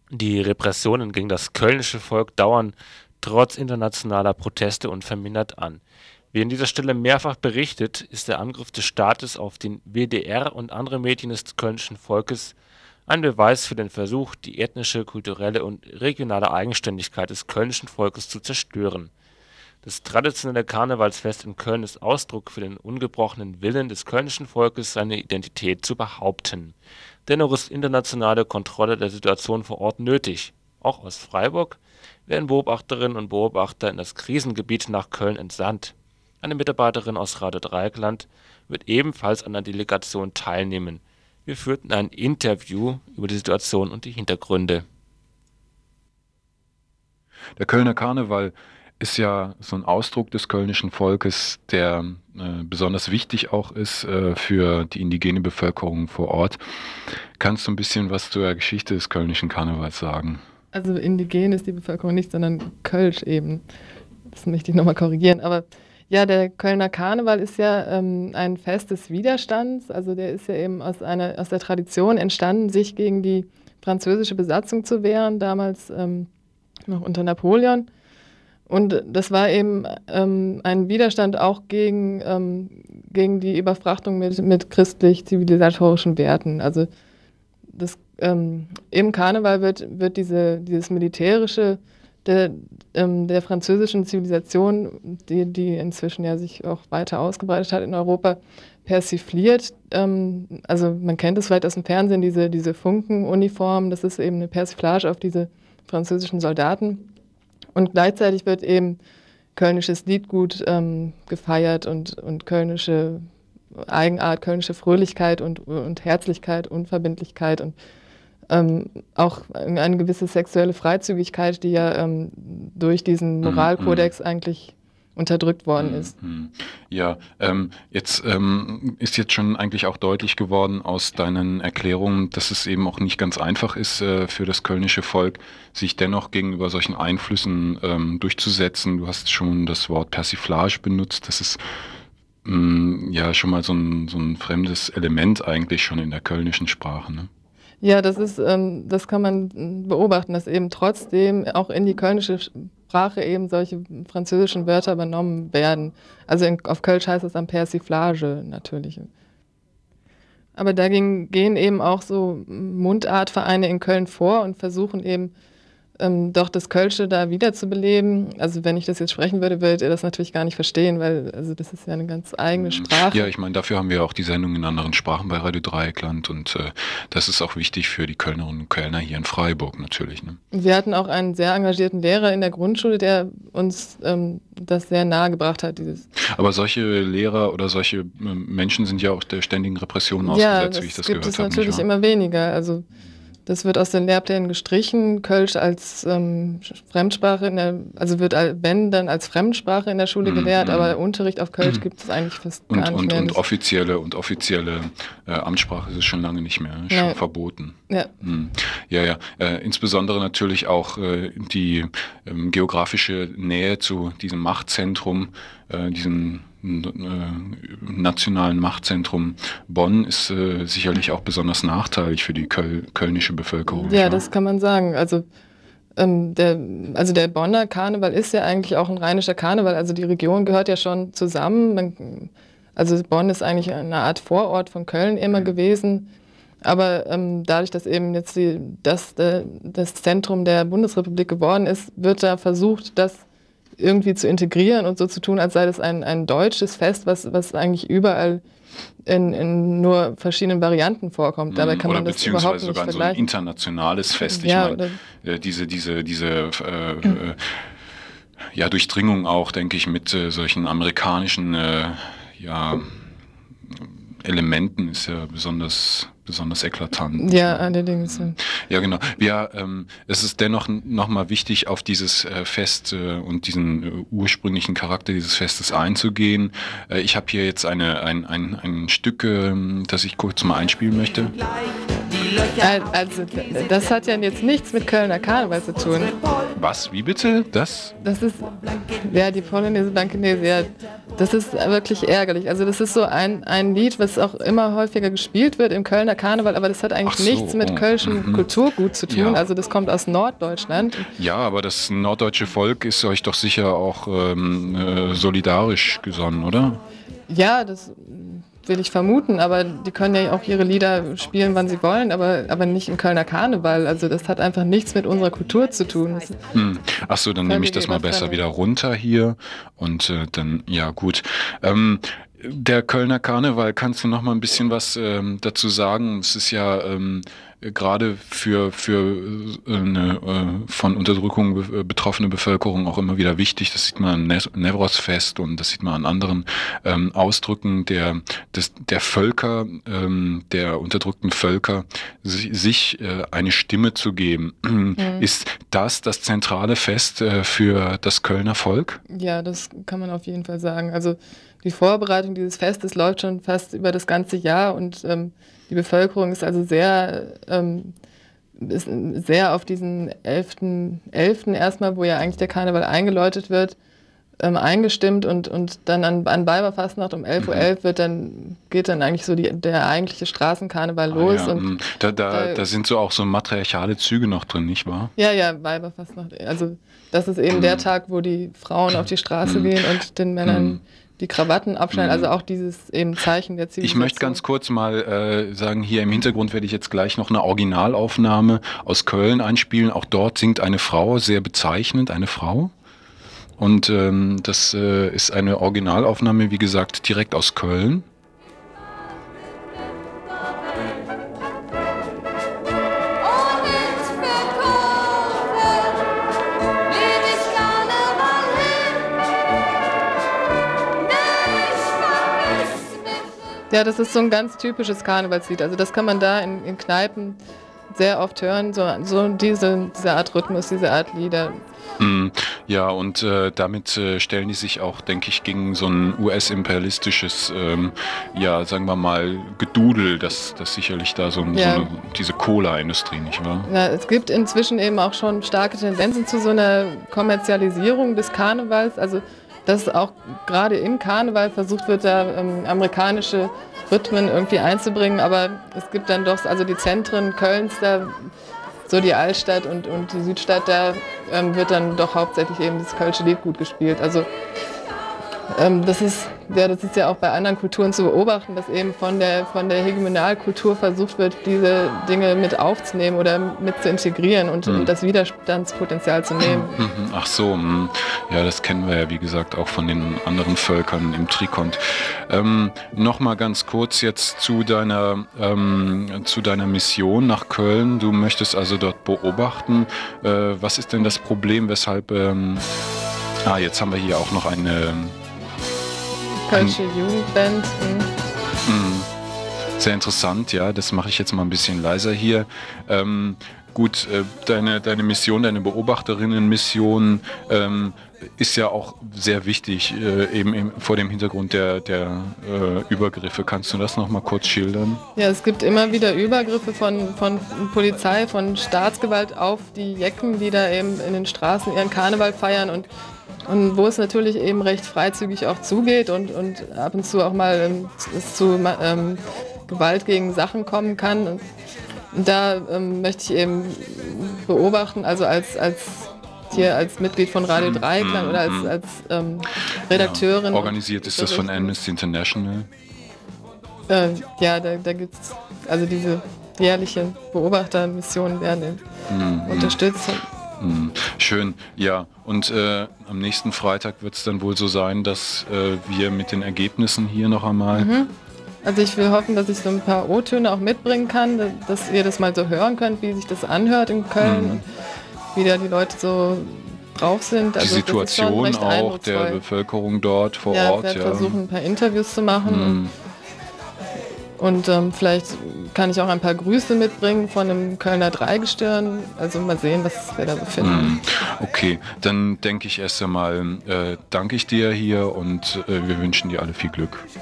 Die Repressionen gegen das kölnische Volk dauern trotz internationaler Proteste unvermindert an. Wie an dieser Stelle mehrfach berichtet, ist der Angriff des Staates auf den WDR und andere Medien des kölnischen Volkes ein Beweis für den Versuch, die ethnische, kulturelle und regionale Eigenständigkeit des kölnischen Volkes zu zerstören. Das traditionelle Karnevalsfest in Köln ist Ausdruck für den ungebrochenen Willen des kölnischen Volkes, seine Identität zu behaupten. Dennoch ist internationale Kontrolle der Situation vor Ort nötig. Auch aus Freiburg werden Beobachterinnen und Beobachter in das Krisengebiet nach Köln entsandt. Eine Mitarbeiterin aus Radio Dreieckland wird ebenfalls an der Delegation teilnehmen. Wir führten ein Interview über die Situation und die Hintergründe. Der Kölner Karneval ist ja so ein Ausdruck des kölnischen Volkes, der besonders wichtig auch ist für die indigene Bevölkerung vor Ort. Kannst du ein bisschen was zur Geschichte des kölnischen Karnevals sagen? Also indigen ist die Bevölkerung nicht, sondern Kölsch eben. Das möchte ich nochmal korrigieren. Aber ja, der Kölner Karneval ist ja ein Fest des Widerstands. Also der ist ja eben aus der Tradition entstanden, sich gegen die französische Besatzung zu wehren, damals noch unter Napoleon. Und das war eben ein Widerstand auch gegen die Überfrachtung mit christlich-zivilisatorischen Werten. Also im Karneval wird dieses Militärische der französischen Zivilisation, die inzwischen ja sich auch weiter ausgebreitet hat in Europa, persifliert. Also man kennt es vielleicht aus dem Fernsehen, diese Funkenuniform, das ist eben eine Persiflage auf diese französischen Soldaten. Und gleichzeitig wird eben kölnisches Liedgut gefeiert und kölnische Eigenart, kölnische Fröhlichkeit und Herzlichkeit, Unverbindlichkeit und auch eine gewisse sexuelle Freizügigkeit, die ja durch diesen Moralkodex eigentlich unterdrückt worden ist. Ja, jetzt ist jetzt schon eigentlich auch deutlich geworden aus deinen Erklärungen, dass es eben auch nicht ganz einfach ist für das kölnische Volk, sich dennoch gegenüber solchen Einflüssen durchzusetzen. Du hast schon das Wort Persiflage benutzt. Das ist ja schon mal so ein fremdes Element eigentlich schon in der kölnischen Sprache, ne? Ja, das kann man beobachten, dass eben trotzdem auch in die kölnische Sprache eben solche französischen Wörter übernommen werden. Also auf Kölsch heißt es dann Persiflage natürlich. Aber dagegen gehen eben auch so Mundartvereine in Köln vor und versuchen eben doch das Kölsche da wiederzubeleben. Also wenn ich das jetzt sprechen würde, würdet ihr das natürlich gar nicht verstehen, weil also das ist ja eine ganz eigene Sprache. Ja, ich meine, dafür haben wir auch die Sendung in anderen Sprachen bei Radio Dreieckland und das ist auch wichtig für die Kölnerinnen und Kölner hier in Freiburg natürlich, ne? Wir hatten auch einen sehr engagierten Lehrer in der Grundschule, der uns das sehr nahe gebracht hat. Aber solche Lehrer oder solche Menschen sind ja auch der ständigen Repression ausgesetzt, wie ich das gehört habe. Ja, das gibt es natürlich immer weniger. Also das wird aus den Lehrplänen gestrichen. Kölsch als Fremdsprache, also wird, wenn, dann als Fremdsprache in der Schule gelehrt, aber Unterricht auf Kölsch gibt es eigentlich fast gar nicht mehr. Und offizielle Amtssprache ist es schon lange nicht mehr, schon verboten. Ja. Ja. Insbesondere natürlich auch die geografische Nähe zu diesem Machtzentrum, diesem nationalen Machtzentrum Bonn ist sicherlich auch besonders nachteilig für die kölnische Bevölkerung. Ja, das kann man sagen. Also der Bonner Karneval ist ja eigentlich auch ein rheinischer Karneval. Also die Region gehört ja schon zusammen. Also Bonn ist eigentlich eine Art Vorort von Köln immer gewesen. Aber dadurch, dass eben jetzt das Zentrum der Bundesrepublik geworden ist, wird da versucht, das irgendwie zu integrieren und so zu tun, als sei das ein deutsches Fest, was eigentlich überall in nur verschiedenen Varianten vorkommt. Dabei kann man das überhaupt nicht vergleichen. Beziehungsweise sogar so ein internationales Fest. Ich meine, diese Durchdringung auch, denke ich, mit solchen amerikanischen Elementen ist ja besonders eklatant. Ja, allerdings. Ja, genau. Es ist dennoch nochmal wichtig, auf dieses Fest und diesen ursprünglichen Charakter dieses Festes einzugehen. Ich habe hier jetzt ein Stück, das ich kurz mal einspielen möchte. Die Also, das hat ja jetzt nichts mit Kölner Karneval zu tun. Was? Wie bitte? Das? Das ist, ja, die Polonaise Blankenese, ja, das ist wirklich ärgerlich. Also das ist so ein Lied, was auch immer häufiger gespielt wird im Kölner Karneval, aber das hat eigentlich nichts mit kölschem Kulturgut zu tun. Ja. Also das kommt aus Norddeutschland. Ja, aber das norddeutsche Volk ist euch doch sicher auch solidarisch gesonnen, oder? Ja, das will ich vermuten, aber die können ja auch ihre Lieder spielen, wann sie wollen, aber nicht im Kölner Karneval. Also das hat einfach nichts mit unserer Kultur zu tun. Ach so, dann nehme ich das mal besser wieder runter hier und dann, ja gut. Der Kölner Karneval, kannst du noch mal ein bisschen was dazu sagen? Es ist ja gerade für eine von Unterdrückung betroffene Bevölkerung auch immer wieder wichtig. Das sieht man an Newroz-Fest und das sieht man an anderen Ausdrücken der Völker, der unterdrückten Völker, sich eine Stimme zu geben. Ist das zentrale Fest für das Kölner Volk? Ja, das kann man auf jeden Fall sagen. Also die Vorbereitung dieses Festes läuft schon fast über das ganze Jahr und die Bevölkerung ist also sehr auf diesen 11.11. erstmal, wo ja eigentlich der Karneval eingeläutet wird, eingestimmt und dann an Weiberfastnacht um 11.11 Uhr geht dann eigentlich so der eigentliche Straßenkarneval los. Ja, und da sind so auch so matriarchale Züge noch drin, nicht wahr? Ja, Weiberfastnacht. Also das ist eben der Tag, wo die Frauen auf die Straße gehen und den Männern die Krawatten abschneiden, also auch dieses eben Zeichen der Zivilisation. Ich möchte ganz kurz mal sagen, hier im Hintergrund werde ich jetzt gleich noch eine Originalaufnahme aus Köln einspielen. Auch dort singt eine Frau, sehr bezeichnend, eine Frau. Und das ist eine Originalaufnahme, wie gesagt, direkt aus Köln. Ja, das ist so ein ganz typisches Karnevalslied. Also das kann man da in Kneipen sehr oft hören, so diese Art Rhythmus, diese Art Lieder. Ja, und damit stellen die sich auch, denke ich, gegen so ein US-imperialistisches, ja, sagen wir mal, Gedudel, das sicherlich da diese Cola-Industrie, nicht wahr? Ja, es gibt inzwischen eben auch schon starke Tendenzen zu so einer Kommerzialisierung des Karnevals, also dass auch gerade im Karneval versucht wird, da amerikanische Rhythmen irgendwie einzubringen, aber es gibt dann doch, also die Zentren Kölns, da so die Altstadt und die Südstadt, da wird dann doch hauptsächlich eben das kölsche Lied gut gespielt. Also das ist ja auch bei anderen Kulturen zu beobachten, dass eben von der Hegemonialkultur versucht wird, diese Dinge mit aufzunehmen oder mit zu integrieren und das Widerstandspotenzial zu nehmen. Ach so, ja, das kennen wir ja, wie gesagt, auch von den anderen Völkern im Trikont. Nochmal ganz kurz jetzt zu deiner Mission nach Köln. Du möchtest also dort beobachten. Was ist denn das Problem, weshalb... jetzt haben wir hier auch noch eine... Kölsche Jugendband. Sehr interessant, ja, das mache ich jetzt mal ein bisschen leiser hier. Gut, deine Mission, deine Beobachterinnen-Mission ist ja auch sehr wichtig, eben vor dem Hintergrund der Übergriffe. Kannst du das noch mal kurz schildern? Ja, es gibt immer wieder Übergriffe von Polizei, von Staatsgewalt auf die Jecken, die da eben in den Straßen ihren Karneval feiern und wo es natürlich eben recht freizügig auch zugeht und ab und zu auch mal es zu Gewalt gegen Sachen kommen kann. Und da möchte ich eben beobachten, also als Mitglied von Radio Dreieckland oder als Redakteurin. Ja. Organisiert ist das von Amnesty International? Ja, da gibt es also diese jährliche Beobachtermission werden unterstützt. Schön, ja. Und am nächsten Freitag wird es dann wohl so sein, dass wir mit den Ergebnissen hier noch einmal... Also ich will hoffen, dass ich so ein paar O-Töne auch mitbringen kann, dass ihr das mal so hören könnt, wie sich das anhört in Köln und wie da die Leute so drauf sind. Also die Situation auch der Bevölkerung dort vor Ort. Ich werde versuchen, ein paar Interviews zu machen. Und vielleicht kann ich auch ein paar Grüße mitbringen von einem Kölner Dreigestirn. Also mal sehen, was wir da so finden. Okay, dann denke ich erst einmal, danke ich dir hier und wir wünschen dir alle viel Glück.